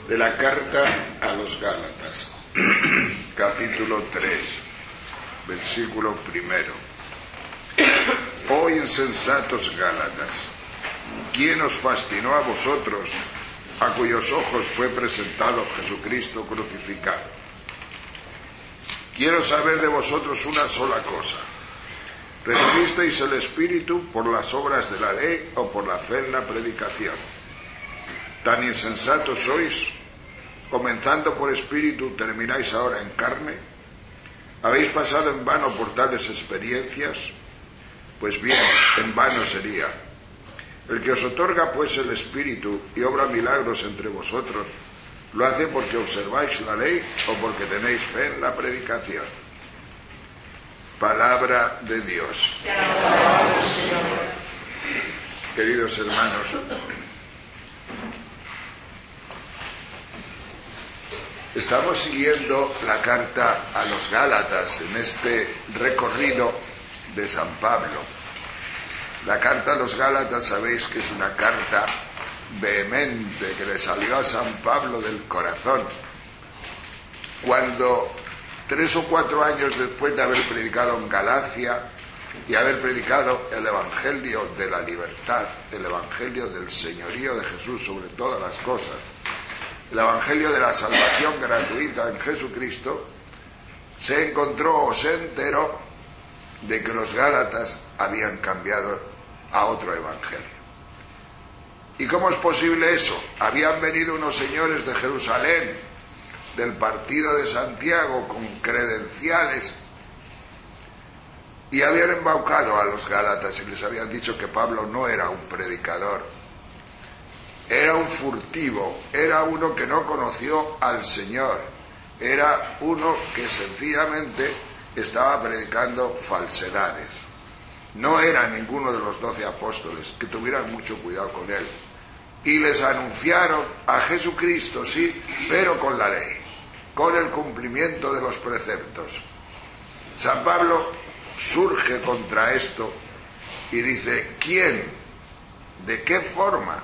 de la carta a los Gálatas, capítulo 3, versículo 1. Oh insensatos Gálatas, ¿quién os fascinó a vosotros, a cuyos ojos fue presentado Jesucristo crucificado? Quiero saber de vosotros una sola cosa. ¿Recibisteis el Espíritu por las obras de la ley o por la fe en la predicación? ¿Tan insensatos sois? Comenzando por Espíritu, ¿termináis ahora en carne? ¿Habéis pasado en vano por tales experiencias? Pues bien, en vano sería. El que os otorga pues el Espíritu y obra milagros entre vosotros, ¿lo hace porque observáis la ley o porque tenéis fe en la predicación? Palabra de Dios. Queridos hermanos, estamos siguiendo la carta a los Gálatas en este recorrido de San Pablo. La carta a los Gálatas, sabéis que es una carta vehemente que le salió a San Pablo del corazón cuando 3 o 4 años después de haber predicado en Galacia y haber predicado el Evangelio de la libertad, el Evangelio del señorío de Jesús sobre todas las cosas, el Evangelio de la salvación gratuita en Jesucristo, se encontró o se enteró de que los Gálatas habían cambiado a otro Evangelio. ¿Y cómo es posible eso? Habían venido unos señores de Jerusalén, del partido de Santiago, con credenciales, y habían embaucado a los Gálatas y les habían dicho que Pablo no era un predicador, era un furtivo, era uno que no conoció al Señor, era uno que sencillamente estaba predicando falsedades. No era ninguno de los 12 apóstoles, que tuvieran mucho cuidado con él. Y les anunciaron a Jesucristo, sí, pero con la ley, con el cumplimiento de los preceptos. San Pablo surge contra esto y dice: ¿quién, de qué forma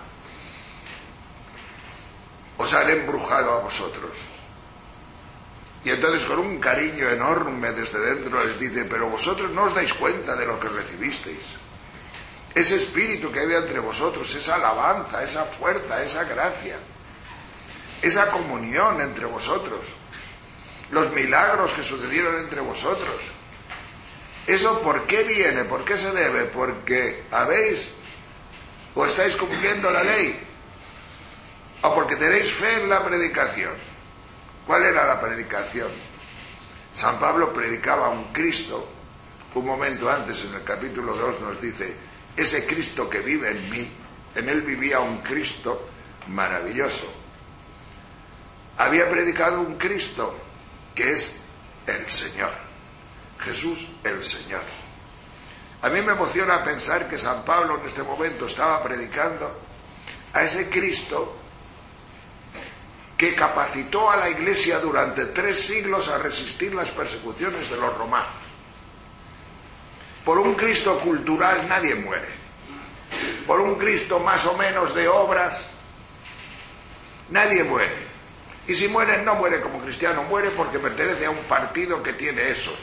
os han embrujado a vosotros? Y entonces, con un cariño enorme desde dentro, les dice: pero vosotros no os dais cuenta de lo que recibisteis. Ese espíritu que había entre vosotros, esa alabanza, esa fuerza, esa gracia, esa comunión entre vosotros, los milagros que sucedieron entre vosotros. ¿Eso por qué viene? ¿Por qué se debe? ¿Porque habéis o estáis cumpliendo la ley? ¿O porque tenéis fe en la predicación? ¿Cuál era la predicación? San Pablo predicaba a un Cristo. Un momento antes, en el capítulo 2, nos dice: ese Cristo que vive en mí, en él vivía un Cristo maravilloso. Había predicado un Cristo que es el Señor, Jesús el Señor. A mí me emociona pensar que San Pablo en este momento estaba predicando a ese Cristo que capacitó a la Iglesia durante 3 siglos a resistir las persecuciones de los romanos. Por un Cristo cultural nadie muere. Por un Cristo más o menos de obras nadie muere. Y si muere, no muere como cristiano, muere porque pertenece a un partido que tiene eso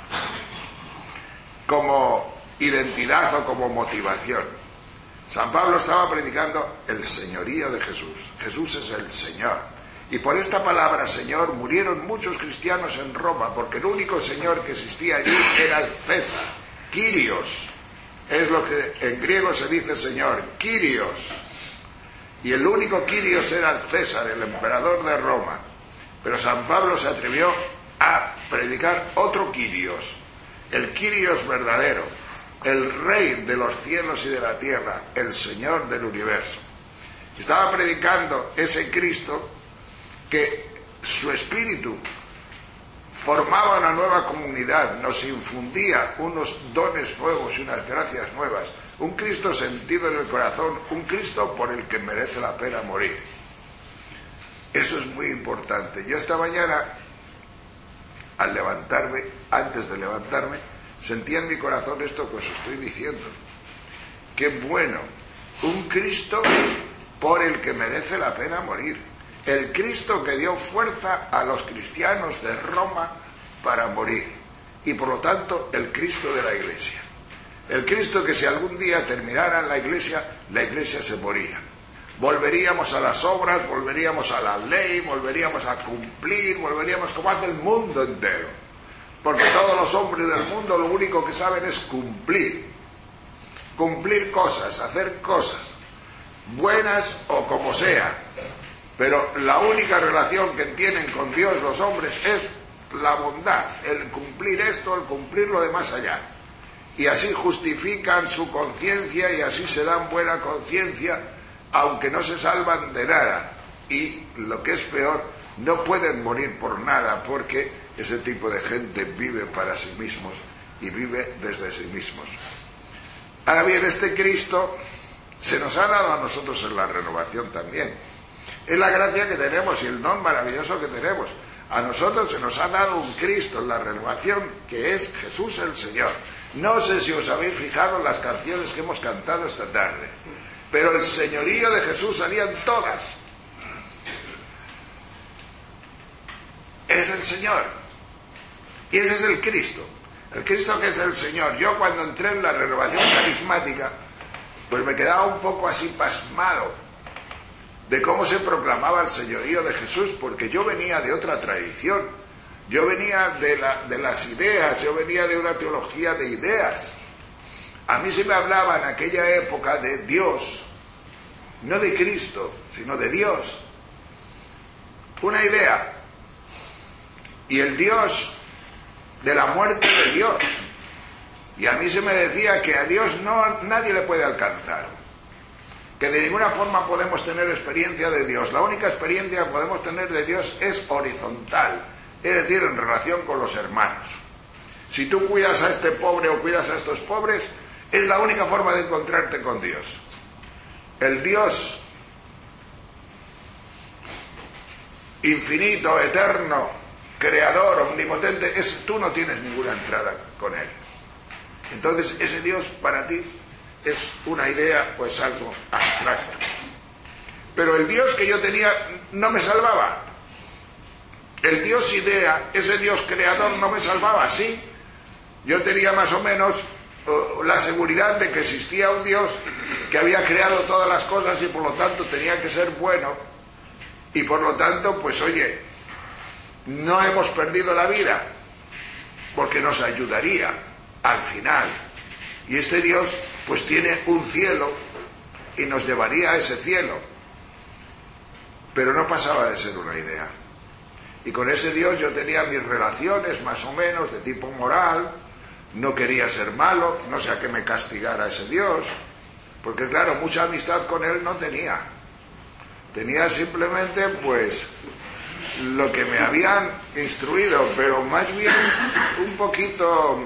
como identidad o como motivación. San Pablo estaba predicando el señorío de Jesús. Jesús es el Señor. Y por esta palabra Señor murieron muchos cristianos en Roma, porque el único Señor que existía allí era el César. Kyrios es lo que en griego se dice Señor, Kyrios. Y el único Kyrios era el César, el emperador de Roma. Pero San Pablo se atrevió a predicar otro Kyrios, el Kyrios verdadero, el Rey de los cielos y de la tierra, el Señor del universo. Estaba predicando ese Cristo que su espíritu formaba una nueva comunidad, nos infundía unos dones nuevos y unas gracias nuevas, un Cristo sentido en el corazón, un Cristo por el que merece la pena morir. Eso es muy importante. Yo esta mañana, al levantarme, antes de levantarme, sentí en mi corazón esto que os estoy diciendo. Qué bueno, un Cristo por el que merece la pena morir. el Cristo que dio fuerza a los cristianos de Roma para morir, y por lo tanto el Cristo de la Iglesia. El Cristo que si algún día terminara la Iglesia se moría. Volveríamos a las obras, volveríamos a la ley, volveríamos a cumplir, volveríamos como hace el mundo entero. Porque todos los hombres del mundo lo único que saben es cumplir. Cumplir cosas, hacer cosas, buenas o como sea. Pero la única relación que tienen con Dios los hombres es la bondad, el cumplir esto, el cumplir lo de más allá. Y así justifican su conciencia y así se dan buena conciencia, aunque no se salvan de nada. Y lo que es peor, no pueden morir por nada, porque ese tipo de gente vive para sí mismos y vive desde sí mismos. Ahora bien, este Cristo se nos ha dado a nosotros en la renovación también. Es la gracia que tenemos y el don maravilloso que tenemos. A nosotros se nos ha dado un Cristo en la renovación que es Jesús el Señor. No sé si os habéis fijado en las canciones que hemos cantado esta tarde, pero el señorío de Jesús salían todas. Es el Señor. Y ese es el Cristo. El Cristo que es el Señor. Yo cuando entré en la renovación carismática, pues me quedaba un poco así pasmado de cómo se proclamaba el señorío de Jesús, porque yo venía de otra tradición, yo venía de las ideas, yo venía de una teología de ideas. A mí se me hablaba en aquella época de Dios, no de Cristo, sino de Dios. Una idea. Y el Dios de la muerte de Dios. Y a mí se me decía que a Dios nadie le puede alcanzar, que de ninguna forma podemos tener experiencia de Dios. La única experiencia que podemos tener de Dios es horizontal, es decir, en relación con los hermanos. Si tú cuidas a este pobre o cuidas a estos pobres, es la única forma de encontrarte con Dios. El Dios infinito, eterno, creador, omnipotente, tú no tienes ninguna entrada con Él. Entonces ese Dios para ti es una idea o es algo abstracto. Pero el Dios que yo tenía no me salvaba. El Dios idea, ese Dios creador no me salvaba, sí. Yo tenía más o menos la seguridad de que existía un Dios que había creado todas las cosas y por lo tanto tenía que ser bueno. Y por lo tanto, pues oye, no hemos perdido la vida, porque nos ayudaría al final. Y este Dios pues tiene un cielo y nos llevaría a ese cielo. Pero no pasaba de ser una idea. Y con ese Dios yo tenía mis relaciones más o menos de tipo moral, no quería ser malo, no sé a qué me castigara ese Dios, porque claro, mucha amistad con él no tenía. Tenía simplemente pues lo que me habían instruido, pero más bien un poquito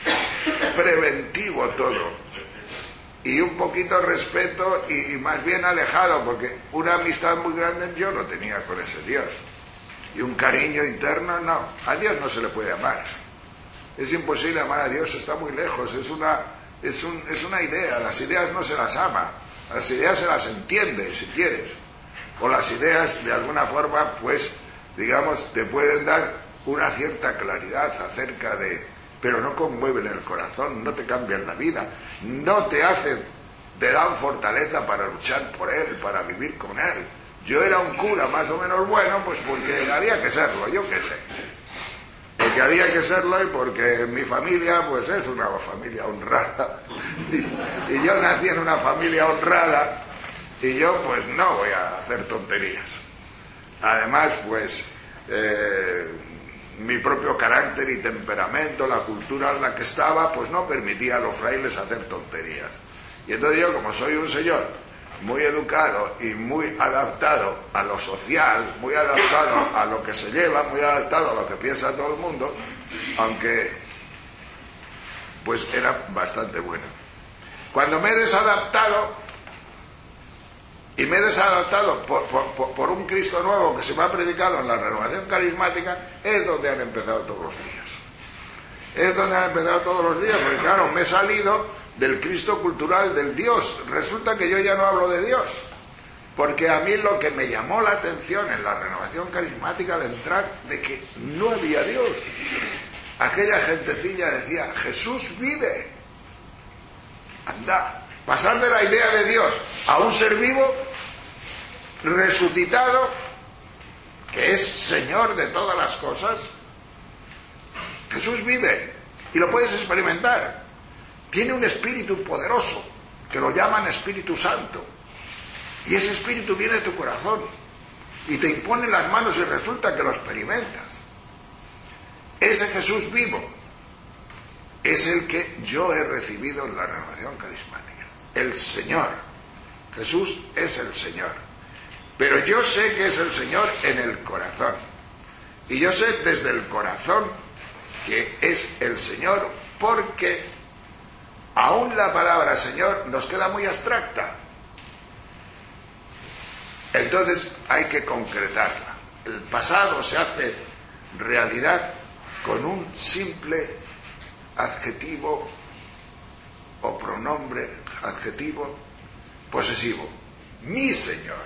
preventivo todo. Y un poquito respeto y más bien alejado, porque una amistad muy grande yo no tenía con ese Dios. Y un cariño interno, no. A Dios no se le puede amar. Es imposible amar a Dios, está muy lejos. Es una idea. Las ideas no se las ama. Las ideas se las entiende, si quieres. O las ideas, de alguna forma, pues, digamos, te pueden dar una cierta claridad acerca de... Pero no conmueven el corazón, no te cambian la vida, no te hacen, te dan fortaleza para luchar por Él, para vivir con Él. Yo era un cura más o menos bueno, pues porque había que serlo, yo qué sé. Porque había que serlo y porque mi familia, pues es una familia honrada. Y yo nací en una familia honrada y yo, pues no voy a hacer tonterías. Además, pues... mi propio carácter y temperamento, la cultura en la que estaba, pues no permitía a los frailes hacer tonterías. Y entonces yo, como soy un señor muy educado y muy adaptado a lo social, muy adaptado a lo que se lleva, muy adaptado a lo que piensa todo el mundo, aunque pues era bastante bueno. Cuando me he desadaptado, y me he desadaptado por un Cristo nuevo que se me ha predicado en la renovación carismática, es donde han empezado todos los días. Es donde han empezado todos los días, porque claro, me he salido del Cristo cultural del Dios. Resulta que yo ya no hablo de Dios. Porque a mí lo que me llamó la atención en la renovación carismática al entrar, de que no había Dios. Aquella gentecilla decía, Jesús vive. Anda, pasar de la idea de Dios a un ser vivo, resucitado, que es Señor de todas las cosas. Jesús vive y lo puedes experimentar. Tiene un espíritu poderoso, que lo llaman Espíritu Santo. Y ese espíritu viene a tu corazón y te impone las manos y resulta que lo experimentas. Ese Jesús vivo es el que yo he recibido en la renovación carismática. El Señor. Jesús es el Señor. Pero yo sé que es el Señor en el corazón. Y yo sé desde el corazón que es el Señor, porque aún la palabra Señor nos queda muy abstracta. Entonces hay que concretarla. El pasado se hace realidad con un simple adjetivo o pronombre adjetivo posesivo. Mi Señor.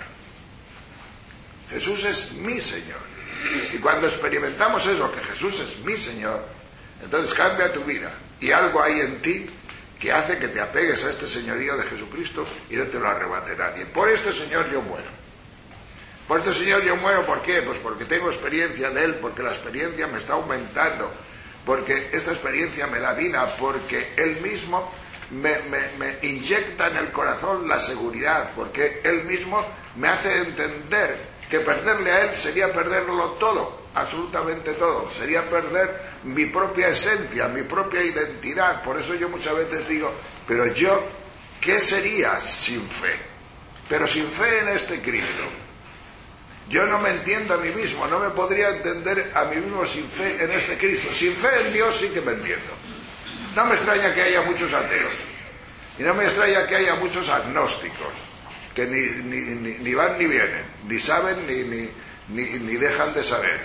Jesús es mi Señor. Y cuando experimentamos eso, que Jesús es mi Señor, entonces cambia tu vida. Y algo hay en ti que hace que te apegues a este señorío de Jesucristo y no te lo arrebate nadie. Por este Señor yo muero. Por este Señor yo muero, ¿por qué? Pues porque tengo experiencia de Él, porque la experiencia me está aumentando, porque esta experiencia me da vida, porque Él mismo me inyecta en el corazón la seguridad, porque Él mismo me hace entender que perderle a Él sería perderlo todo, absolutamente todo, sería perder mi propia esencia, mi propia identidad. Por eso yo muchas veces digo, pero yo, ¿qué sería sin fe? Pero sin fe en este Cristo. Yo no me entiendo a mí mismo, no me podría entender a mí mismo sin fe en este Cristo. Sin fe en Dios sí que me entiendo. No me extraña que haya muchos ateos. Y no me extraña que haya muchos agnósticos, que ni van ni vienen, ni saben ni dejan de saber.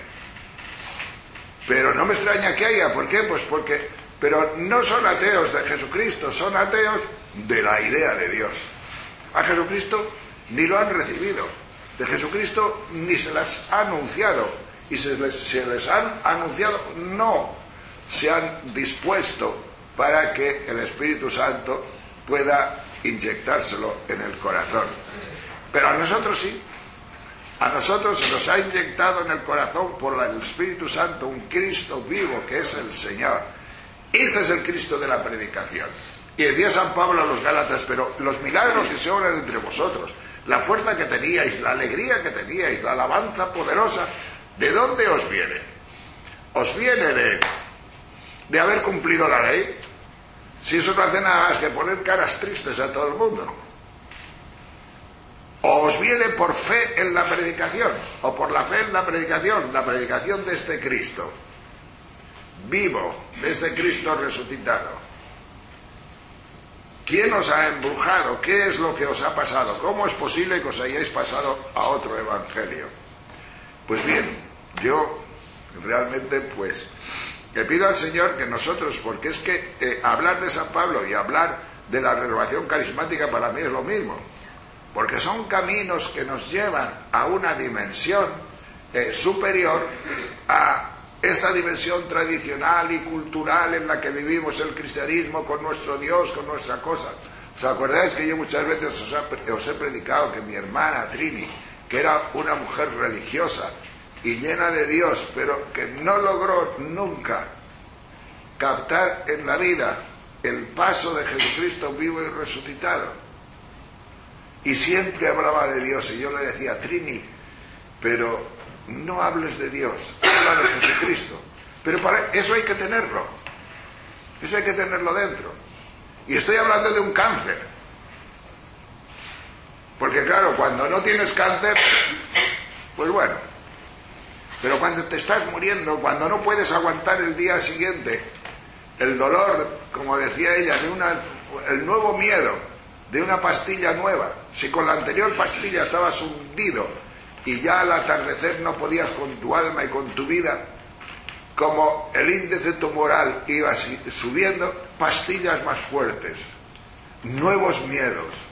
Pero no me extraña que haya, ¿por qué? Pues porque, pero no son ateos de Jesucristo, son ateos de la idea de Dios. A Jesucristo ni lo han recibido. De Jesucristo ni se las ha anunciado, y se les han anunciado, no se han dispuesto para que el Espíritu Santo pueda inyectárselo en el corazón. Pero a nosotros sí, a nosotros se nos ha inyectado en el corazón por el Espíritu Santo un Cristo vivo que es el Señor. Este es el Cristo de la predicación. Y decía San Pablo a los Gálatas, pero los milagros que se obran entre vosotros, la fuerza que teníais, la alegría que teníais, la alabanza poderosa, ¿de dónde os viene? ¿Os viene de haber cumplido la ley? Si eso no hace nada más que poner caras tristes a todo el mundo. ¿O os viene por fe en la predicación? ¿O por la fe en la predicación de este Cristo vivo, de este Cristo resucitado? ¿Quién os ha embrujado? ¿Qué es lo que os ha pasado? ¿Cómo es posible que os hayáis pasado a otro evangelio? Pues bien, yo realmente pues le pido al Señor que nosotros, porque es que hablar de San Pablo y hablar de la renovación carismática para mí es lo mismo, porque son caminos que nos llevan a una dimensión superior a esta dimensión tradicional y cultural en la que vivimos el cristianismo con nuestro Dios, con nuestra cosa. ¿Os acordáis que yo muchas veces os he predicado que mi hermana Trini, que era una mujer religiosa y llena de Dios, pero que no logró nunca captar en la vida el paso de Jesucristo vivo y resucitado? Y siempre hablaba de Dios, y yo le decía, Trini, pero no hables de Dios, habla de Jesucristo. Pero para eso hay que tenerlo. Eso hay que tenerlo dentro. Y estoy hablando de un cáncer. Porque claro, cuando no tienes cáncer, pues bueno. Pero cuando te estás muriendo, cuando no puedes aguantar el día siguiente, el dolor, como decía ella, el nuevo miedo de una pastilla nueva. Si con la anterior pastilla estabas hundido y ya al atardecer no podías con tu alma y con tu vida, como el índice tumoral iba subiendo, pastillas más fuertes, nuevos miedos.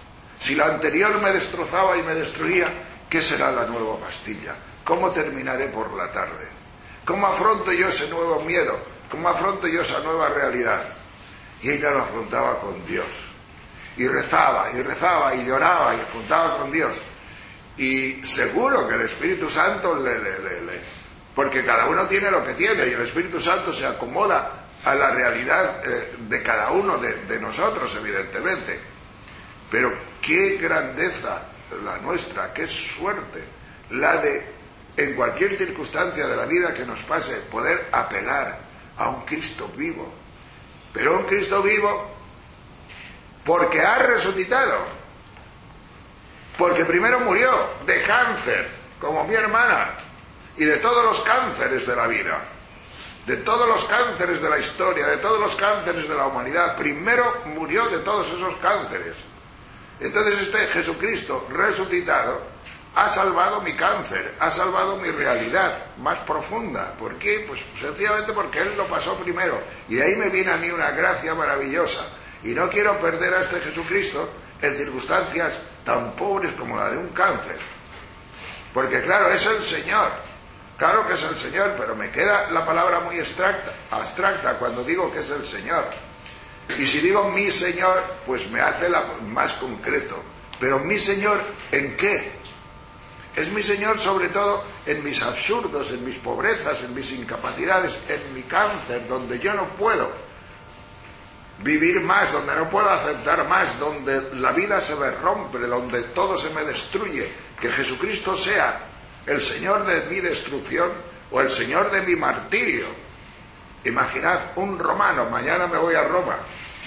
Si la anterior me destrozaba y me destruía, ¿qué será la nueva pastilla? ¿Cómo terminaré por la tarde? ¿Cómo afronto yo ese nuevo miedo? ¿Cómo afronto yo esa nueva realidad? Y ella lo afrontaba con Dios. Y rezaba, y lloraba, y afrontaba con Dios. Y seguro que el Espíritu Santo porque cada uno tiene lo que tiene, y el Espíritu Santo se acomoda a la realidad de cada uno de nosotros, evidentemente. Pero qué grandeza la nuestra, qué suerte la de, en cualquier circunstancia de la vida que nos pase, poder apelar a un Cristo vivo. Pero un Cristo vivo porque ha resucitado. Porque primero murió de cáncer, como mi hermana, y de todos los cánceres de la vida, de todos los cánceres de la historia, de todos los cánceres de la humanidad. Primero murió de todos esos cánceres. Entonces este Jesucristo resucitado ha salvado mi cáncer, ha salvado mi realidad más profunda. ¿Por qué? Pues sencillamente porque Él lo pasó primero. Y de ahí me viene a mí una gracia maravillosa. Y no quiero perder a este Jesucristo en circunstancias tan pobres como la de un cáncer. Porque claro, es el Señor. Claro que es el Señor, pero me queda la palabra muy abstracta cuando digo que es el Señor. Y si digo mi Señor, pues me hace más concreto. Pero mi Señor, ¿en qué? Es mi Señor sobre todo en mis absurdos, en mis pobrezas, en mis incapacidades, en mi cáncer, donde yo no puedo vivir más, donde no puedo aceptar más, donde la vida se me rompe, donde todo se me destruye. Que Jesucristo sea el Señor de mi destrucción o el Señor de mi martirio. Imaginad un romano, mañana me voy a Roma.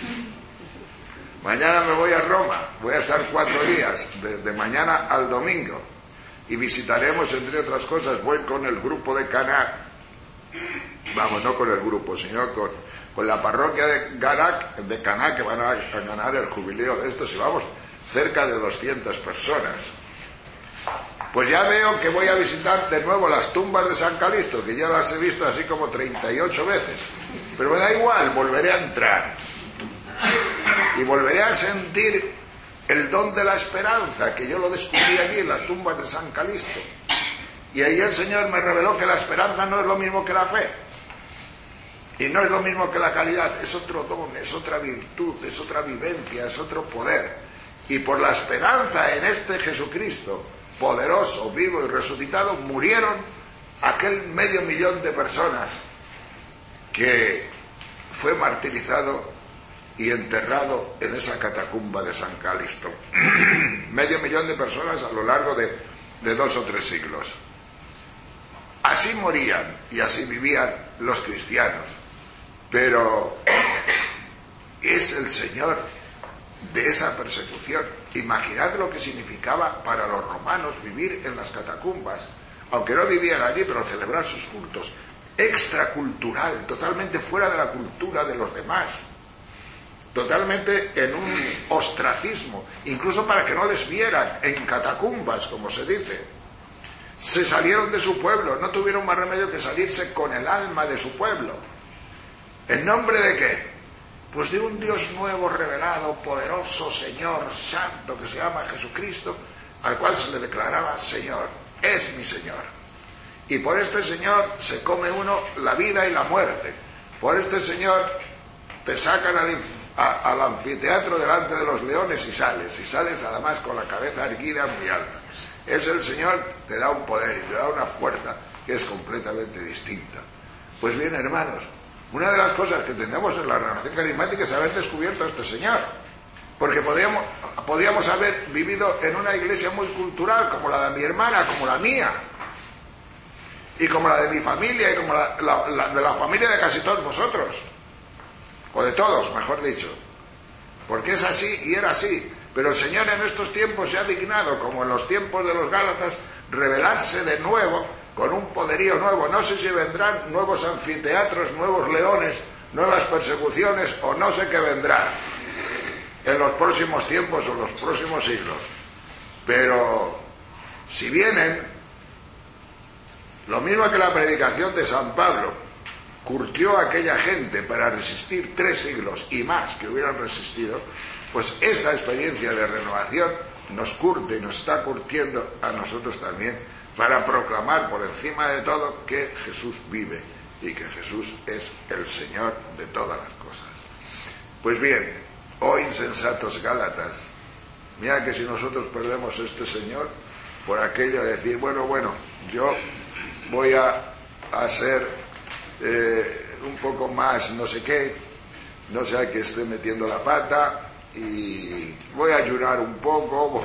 Mañana me voy a Roma, voy a estar 4 días, de mañana al domingo. Y visitaremos, entre otras cosas, voy con el grupo de Caná. Vamos, no con el grupo, sino con la parroquia de Caná, que van a ganar el jubileo de estos, y vamos cerca de 200 personas. Pues ya veo que voy a visitar de nuevo las tumbas de San Calixto, que ya las he visto así como 38 veces. Pero me da igual, volveré a entrar. Y volveré a sentir el don de la esperanza, que yo lo descubrí allí en las tumbas de San Calixto. Y ahí el Señor me reveló que la esperanza no es lo mismo que la fe. Y no es lo mismo que la caridad, es otro don, es otra virtud, es otra vivencia, es otro poder. Y por la esperanza en este Jesucristo, poderoso, vivo y resucitado, murieron aquel 500.000 de personas que fue martirizado y enterrado en esa catacumba de San Calixto. 500.000 de personas a lo largo de 2 o 3 siglos. Así morían y así vivían los cristianos. Pero es el Señor de esa persecución. Imaginad lo que significaba para los romanos vivir en las catacumbas, aunque no vivían allí, pero celebrar sus cultos. Extracultural, totalmente fuera de la cultura de los demás. Totalmente en un ostracismo, incluso para que no les vieran, en catacumbas, como se dice. Se salieron de su pueblo, no tuvieron más remedio que salirse con el alma de su pueblo. ¿En nombre de qué? Pues de un Dios nuevo, revelado, poderoso, Señor, santo, que se llama Jesucristo, al cual se le declaraba Señor. Es mi Señor. Y por este Señor se come uno la vida y la muerte. Por este Señor te sacan al anfiteatro delante de los leones y sales además con la cabeza erguida muy alta. Es el Señor, te da un poder y te da una fuerza que es completamente distinta. Pues bien, hermanos, una de las cosas que tenemos en la renovación carismática es haber descubierto a este Señor, porque podíamos haber vivido en una iglesia muy cultural, como la de mi hermana, como la mía, y como la de mi familia, y como la de la familia de casi todos vosotros, o de todos, mejor dicho, porque es así y era así. Pero el Señor en estos tiempos se ha dignado, como en los tiempos de los Gálatas, revelarse de nuevo con un poderío nuevo. No sé si vendrán nuevos anfiteatros, nuevos leones, nuevas persecuciones, o no sé qué vendrá en los próximos tiempos o los próximos siglos. Pero si vienen, lo mismo que la predicación de San Pablo curtió a aquella gente para resistir 3 siglos y más que hubieran resistido, Pues esta experiencia de renovación nos curte y nos está curtiendo a nosotros también para proclamar por encima de todo que Jesús vive y que Jesús es el Señor de todas las cosas. Pues bien, oh insensatos Gálatas, mira que si nosotros perdemos este Señor por aquello de decir, bueno, yo voy a ser un poco más no sé qué, no sea que esté metiendo la pata y voy a ayunar un poco,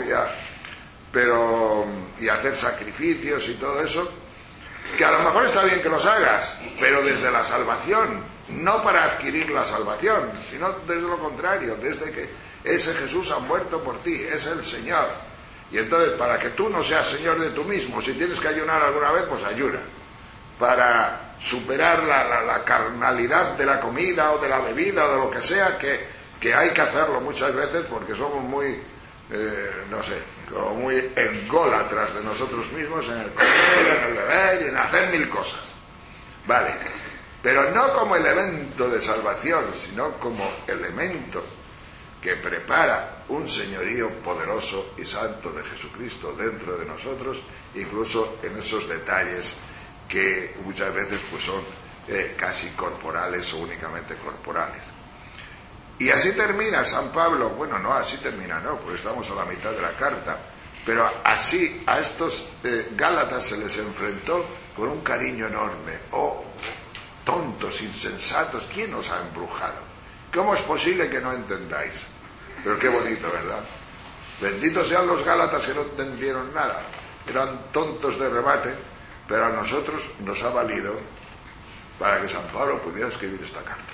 y hacer sacrificios y todo eso, que a lo mejor está bien que los hagas, pero desde la salvación, no para adquirir la salvación, sino desde lo contrario, desde que ese Jesús ha muerto por ti, es el Señor. Y entonces, para que tú no seas Señor de tú mismo, si tienes que ayunar alguna vez, pues ayuna. Para superar la carnalidad de la comida o de la bebida o de lo que sea, que hay que hacerlo muchas veces porque somos muy, como muy ególatras de nosotros mismos en el comer, en el beber y en hacer mil cosas. Vale, pero no como elemento de salvación, sino como elemento que prepara un señorío poderoso y santo de Jesucristo dentro de nosotros, incluso en esos detalles que muchas veces pues son casi corporales o únicamente corporales. Y así termina San Pablo, bueno, no, así termina, no, pues estamos a la mitad de la carta, pero así a estos Gálatas se les enfrentó con un cariño enorme. Oh, tontos, insensatos, ¿quién os ha embrujado? ¿Cómo es posible que no entendáis? Pero qué bonito, ¿verdad? Benditos sean los Gálatas que no entendieron nada, eran tontos de remate, pero a nosotros nos ha valido para que San Pablo pudiera escribir esta carta.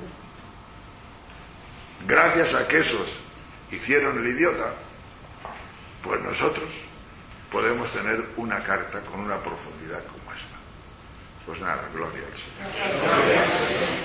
Gracias a que esos hicieron el idiota, pues nosotros podemos tener una carta con una profundidad como esta. Pues nada, gloria al Señor.